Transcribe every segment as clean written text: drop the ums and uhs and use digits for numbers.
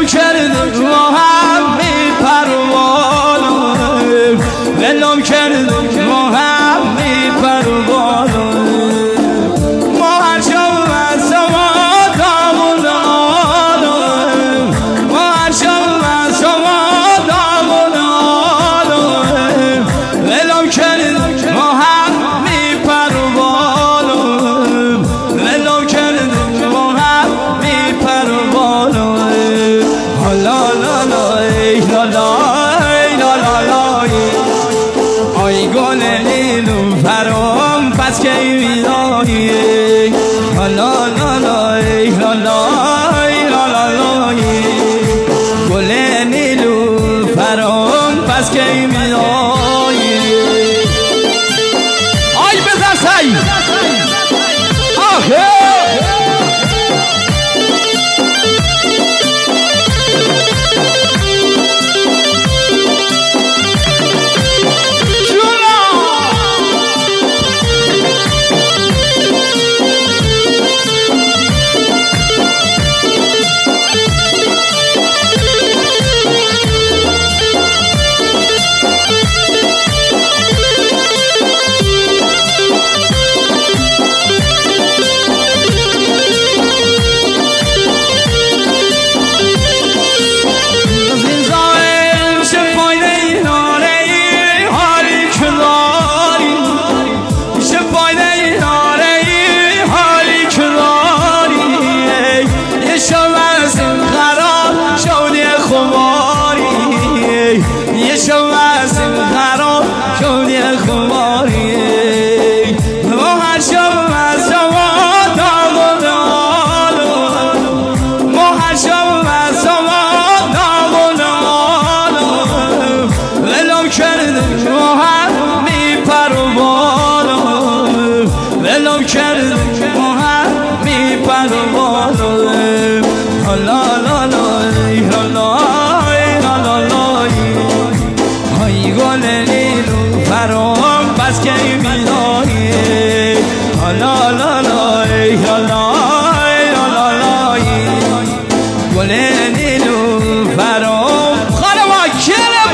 ولو کرد ما هم میپروایم ولو کرد ما هم میپروایم ما هر شب از شما دامون آلویم ما هر شب از شما دامون آلویم ولو کرد ما هم میپروایم ولو کرد ما هم میپروایم لا لا لا لا لا لا لا آی گل نیلوفرم پس کی می‌دانی لا لا لا لا لا لا گل نیلوفرم پس کی می‌دانی آی بزن سعی آخه بس کی می‌دانی لا لا لا لا لا گل نیلوفرم خانما کره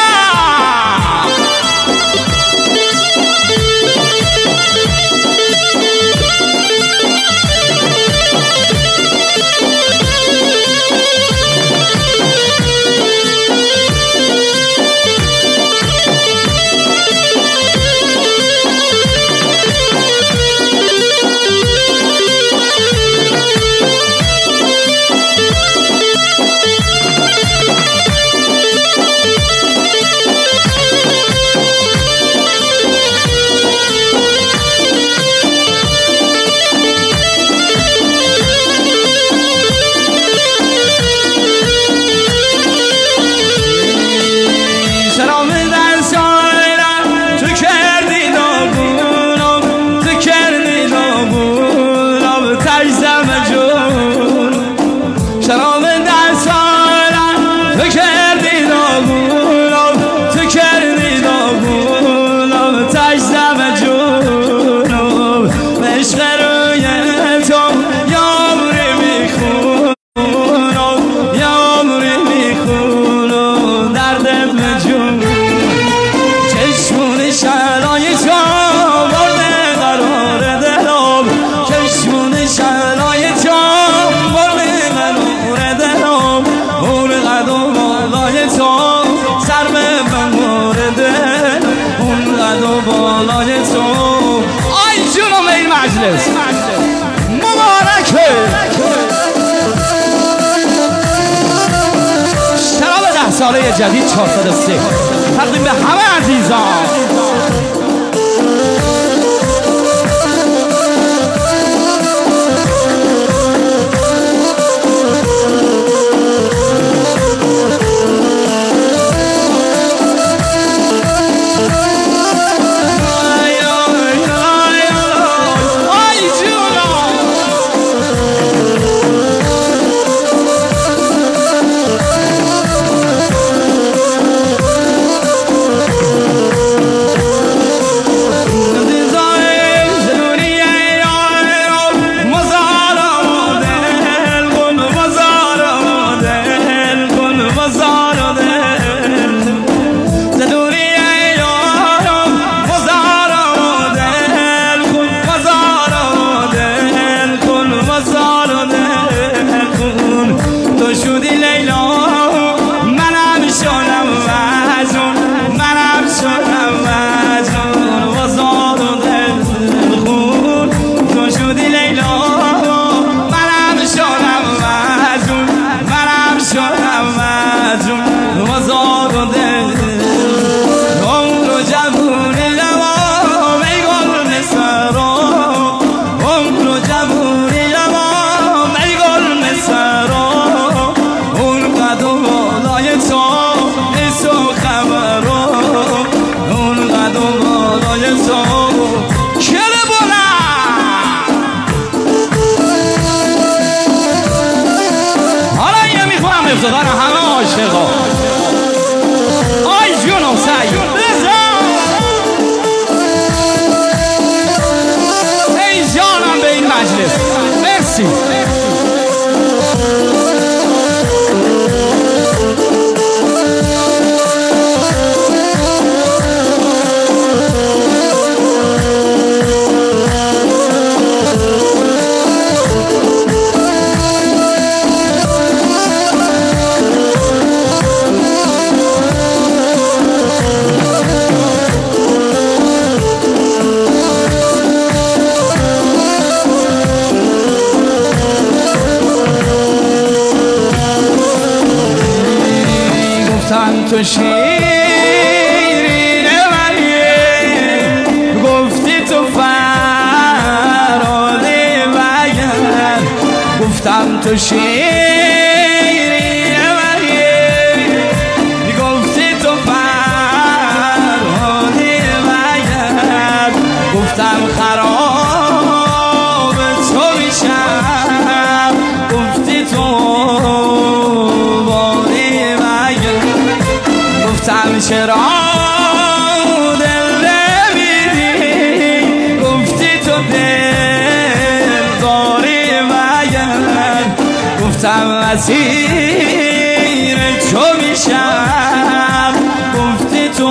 مبارکه شراب 10 ساله جدید 403 تقدیم به همه عزیزان لیلا منم شدم مجنون منم شدم مجنون وزار و دل خون تو شدی لیلا منم شدم مجنون منم شدم مجنون وزار و دل عمر و جوون لبام ای گل مسرا عمر و جوون لبام ای گل مسرا اون قد و بالای تو نیست و خبرو اون قد و بالای تو کل بلند حالا یه میخوام افتخار همه عاشقا آی جونم سعی ای جانم به این مجلس مرسی تو شیرین منی گفتی تو فرهاده مگر گفتم تو شیرین منی گفتی تو فرهاده مگر گفتم خراب تو میشم گفتی تو چرا دل نمیدی گفتی تو دل داری مگر گفتم اسیر چو میشم گفتی تو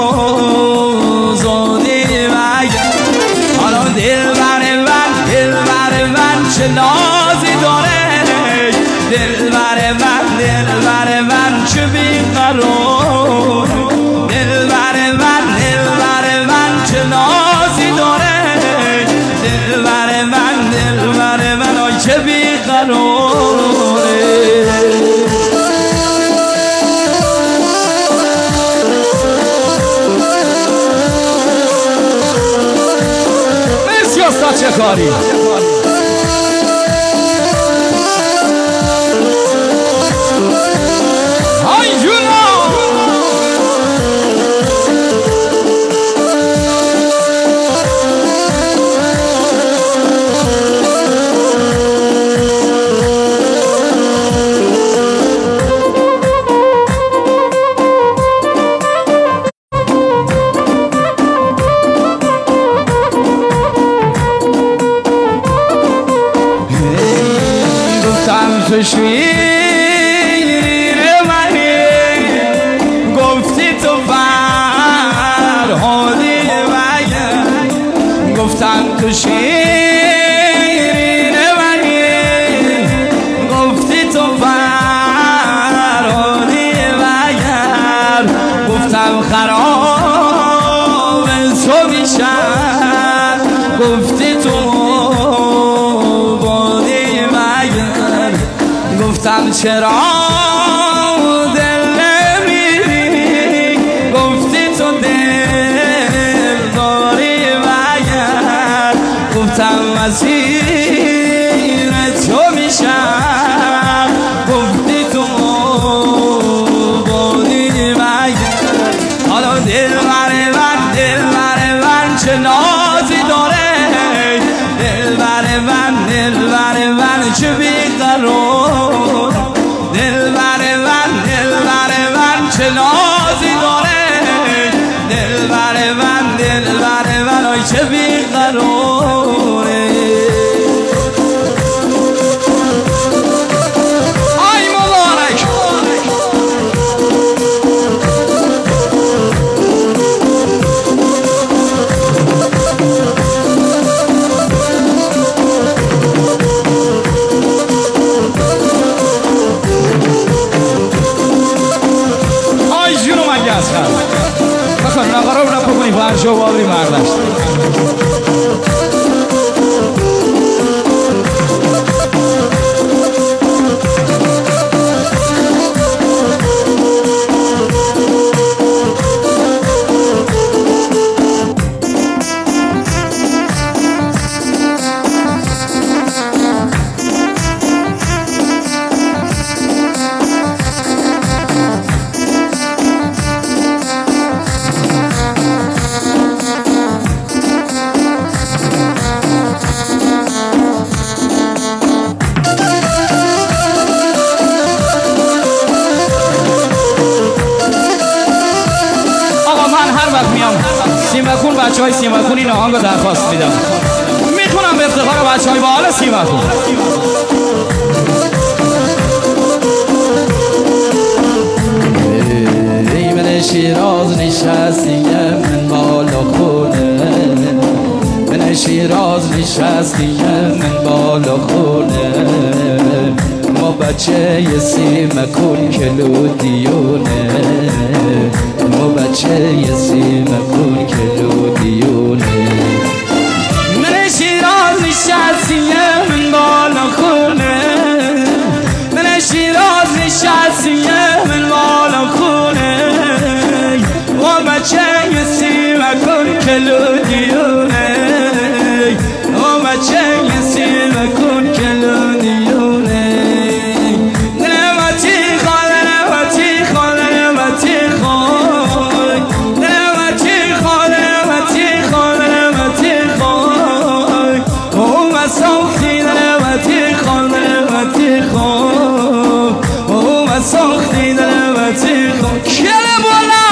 زادی مگر حالا دل بر من چه نازی داره دل بر من چه بیقرار دل بر من چه نازی داره دل بر من آی چه بیقراره مرسی استاد چه کاری تو شیرین منی گفتی تو فرهاده مگر گفتم تو شیرین منی گفتی تو فرهاده مگر گفتم خراب تو میشم گفتی تو گفتم چرا دل نمیدی گفتی تو دل داری مگر گفتم اسیر تو میشم گفتی تو بادی مگر حالا دل بر من چه نازی داره دل بر من چه بیقرار دل شو بابری مردشت سیمکون بچه های سیمکون این آهنگ رو درخواست میدم میتونم به افتخار بچه های با حال سیمکون ای من شیراز نشستیم من بالا خونه من شیراز نشستیم من بالا خونه ما بچه سیمکون کلودیونه ما بچه سیمکون کلودیونه من شیراز نشستیم من بالا خونه من شیراز نشستیم من بالا خونه ما بچه سیمکون کلودیونه ما بچه سیمکون کلودیونه ساختی دلوتی خون کله بالا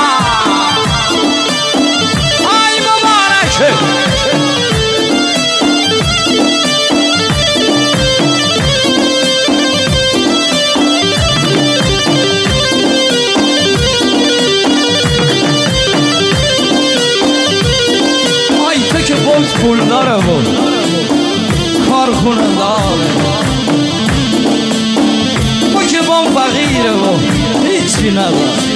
ای مبارکه ای تو که بود پول داره بود کارخونه داره فقیره و هیچی نداره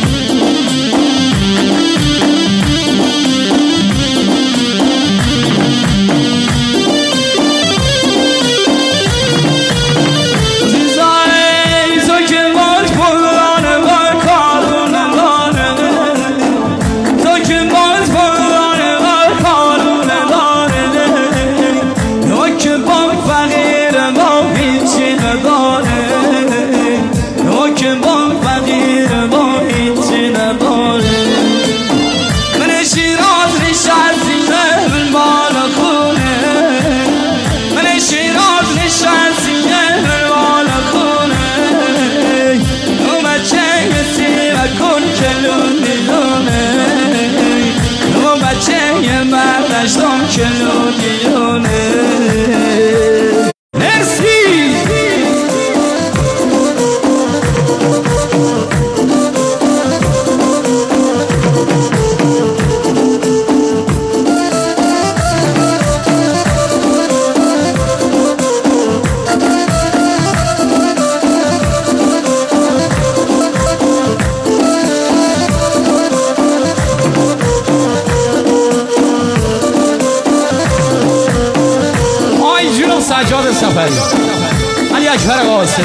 مردشتم کلودیونه مرسی سجاد سفری علی اکبر قاسمی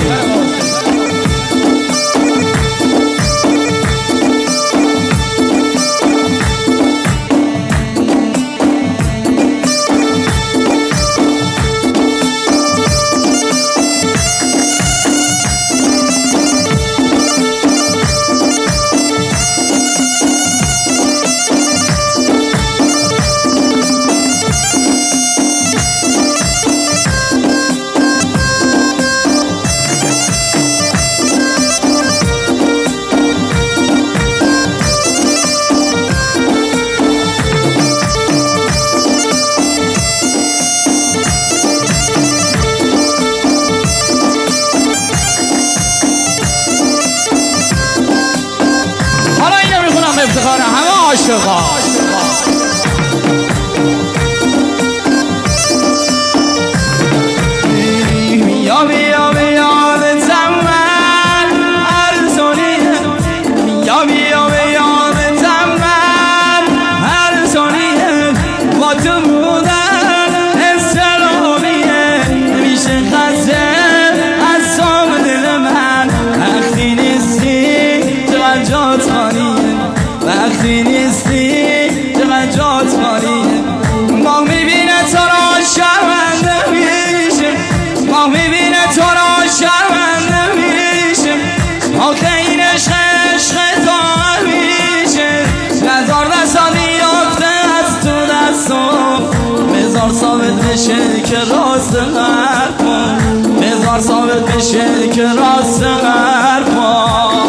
افتخار همه عاشقا بیا بیا بیا به زمان ارزونی بیا بیا بیا به زمان کسی نیستی چقدر جات خالیه. ماه میبینه تو را شرمنده میشه، ماه میبینه تو را شرمنده میشه. آخه این عشق تا میشه، نزار دستا بیافته از تو دستم. بذار ثابت بشه که راست حرفم، بذار ثابت بشه که راست حرفم.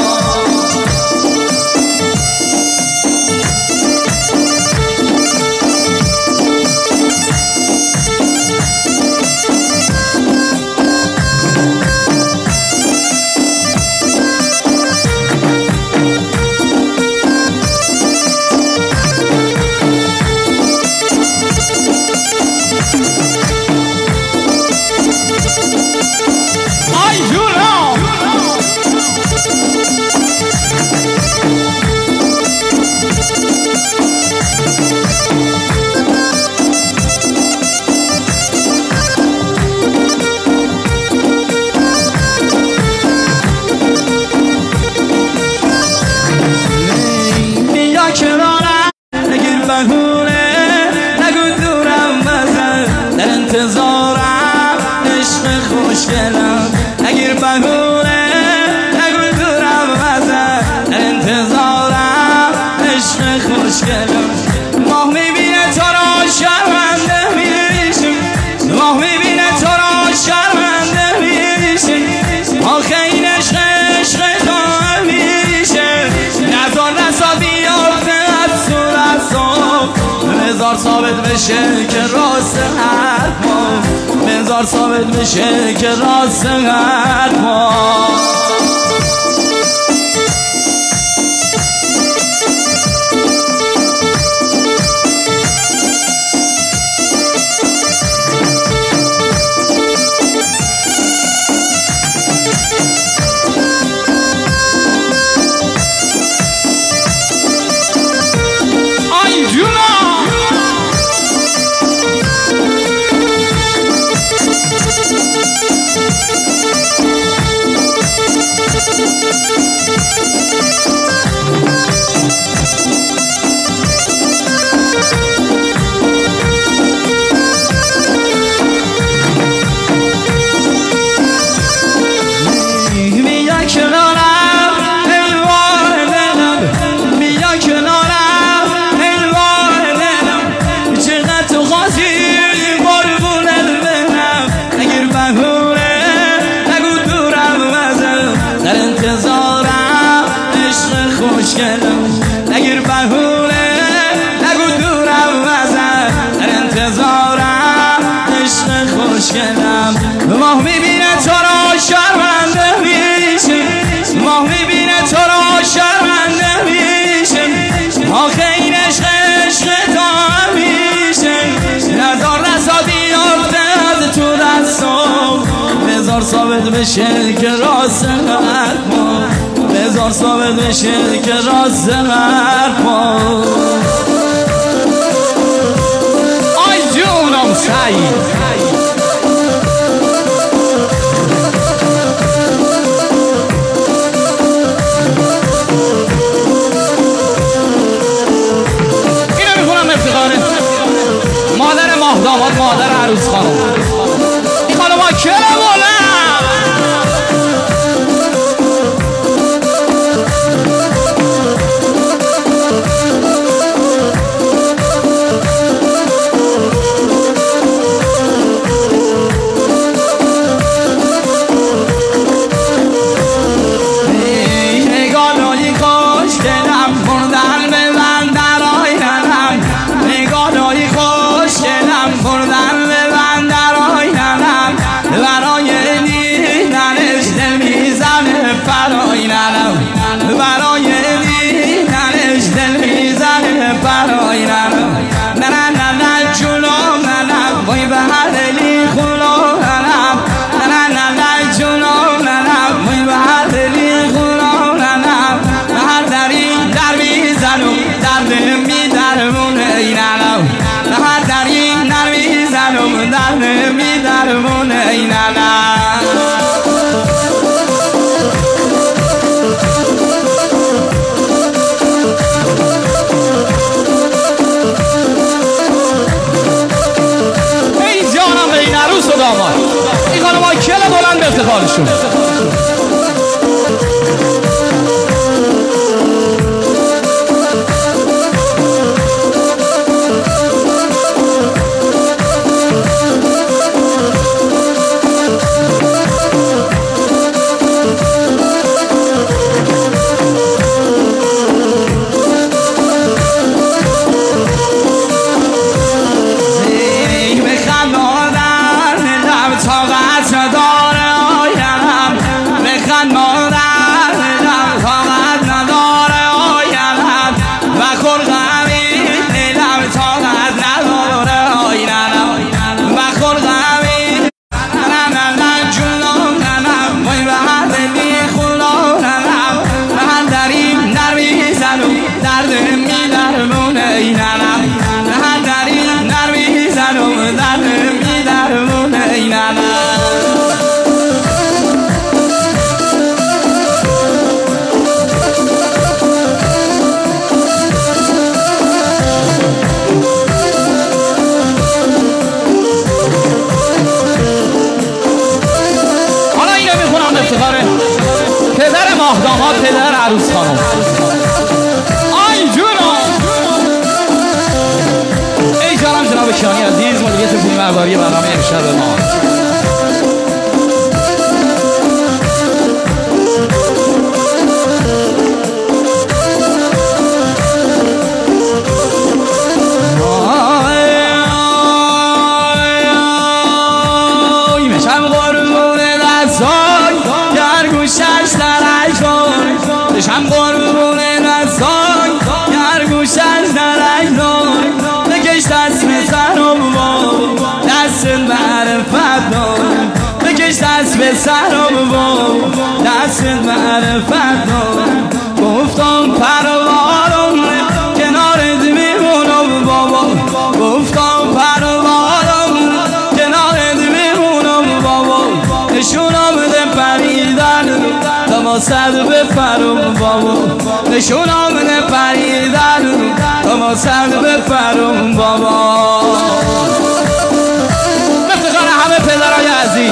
نگو دورم بزن، در انتظارم عشق خوشگلم. نگیر بهونه نگو دورم بزن، در انتظارم عشق خوشگلم. ماه میبینه تو را شرمنده میشه، ماه میبینه تو را شرمنده میشه. آخه این عشق تا میشه، نزار دستا بیافته از تو دستم. بذار ثابت بشه که راست حرفم، بذار ثابت بشه که راست حرفم. نگیر بهونه نگو دورم بزن، در انتظارم عشق خوشگلم. ماه میبینه تو را شرمنده میشه، ماه میبینه تو را شرمنده میشه. آخه این عشق تا میشه، نزار دستا بیافته از تو دستم. بذار ثابت بشه که راست حرفم، بذار ثابت بشه که راست حرفم. آی جونم سعید اینو میخونم افتخاره مادر ماه داماد، مادر عروس خانم. این خانم ها کره بولم ماه داماد پدر عروس خانم. آی جونم ای جانم جناب کیانی عزیز، مدیریت فیلم اربابی برنامه امشب ما. شم قربون دستان گر گوشش نرگنان بکش دست به سر و دست معرفت دار بکش دست به سر و دست معرفت دار گفتم پروارم کنار میمونم بابا گفتم پروارم کنار میمونم بابا نشونم ده پریدن تا صد بپرم بابا نشونم ده پریدن تا صد بپرم بابا. مفتخار همه پدرای عزیز.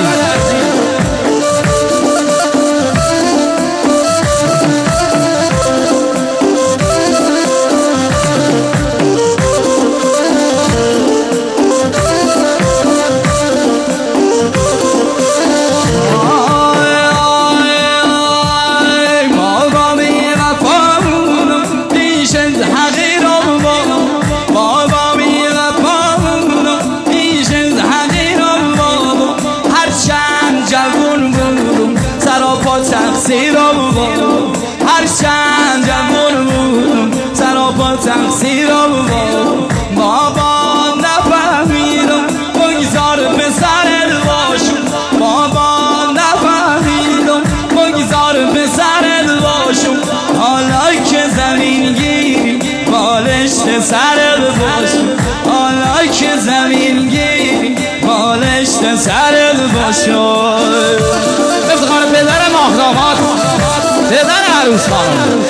تقصیرم بود هر چند جوان بودم سراپا تقصیرم بود بابا نفهمیدم بگذار به سرت باشم بابا نفهمیدم بگذار به سرت باشم حالا که زمین گیری بالشت سرت باشم حالا که زمین گیری بالشت سرت باشم. افتخار پدر ماه داماد پدر عروس خانم.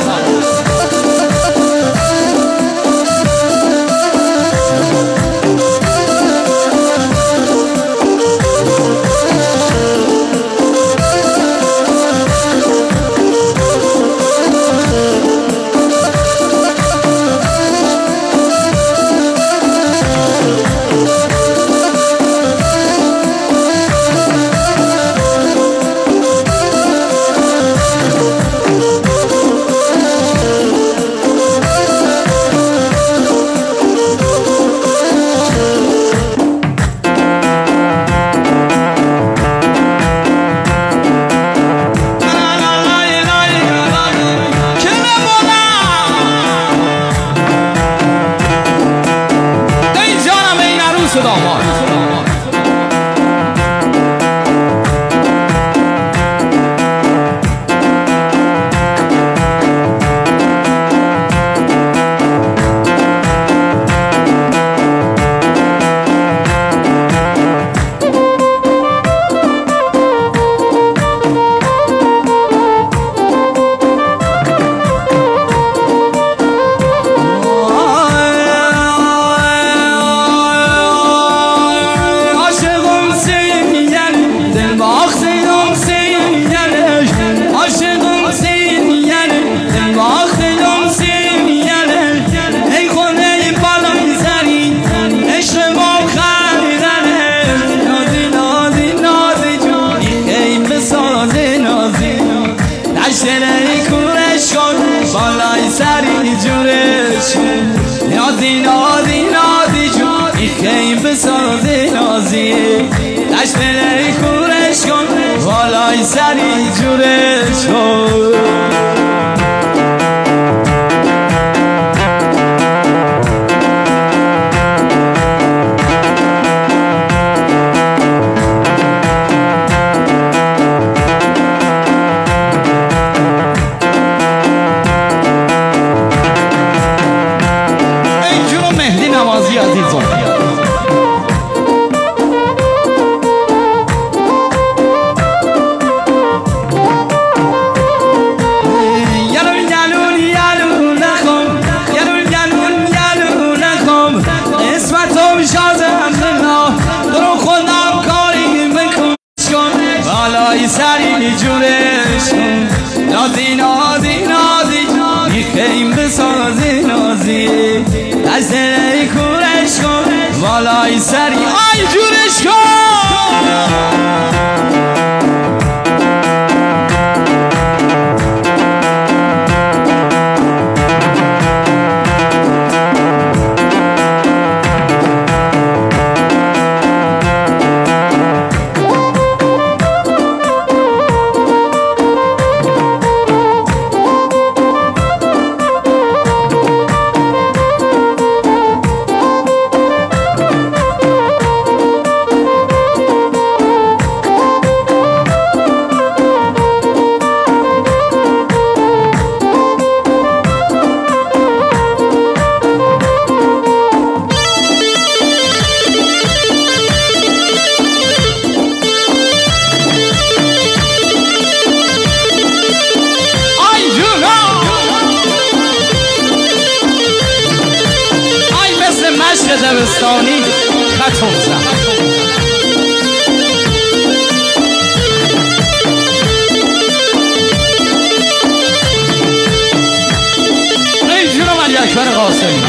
بالای سری جورش نازی نازی نازی جون ای خیلی بسازی نازی دشت بری کورش کن بالای سری جورش کن. نازی نازی نازی میخیم بسازی نازی دست ای کورش کن بالای سری آی جورش کن دبستانی خطم زد ای جونم علی اکبر قاسمی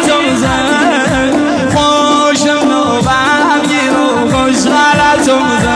خوش غلطم